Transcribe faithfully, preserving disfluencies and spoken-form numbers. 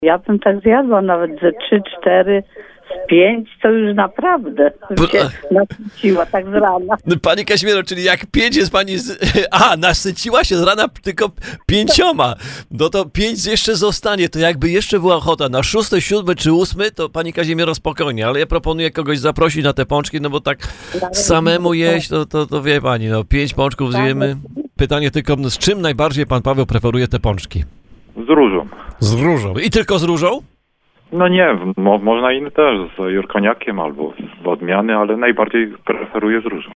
Ja bym tak zjadła nawet ze trzy, cztery, z pięć, to już naprawdę bym się nasyciła tak z rana. No, pani Kazimiero, czyli jak pięć jest pani... Z... A, nasyciła się z rana tylko pięcioma. No to pięć jeszcze zostanie. To jakby jeszcze była ochota na szósty, siódmy czy ósmy, to pani Kazimiero spokojnie. Ale ja proponuję kogoś zaprosić na te pączki, no bo tak samemu jeść, to, to, to wie pani, no pięć pączków zjemy. Pytanie tylko, z czym najbardziej pan Paweł preferuje te pączki? Z różą. Z różą. I tylko z różą? No nie, mo- można inny też, z jurkoniakiem albo z odmiany, ale najbardziej preferuję z różą.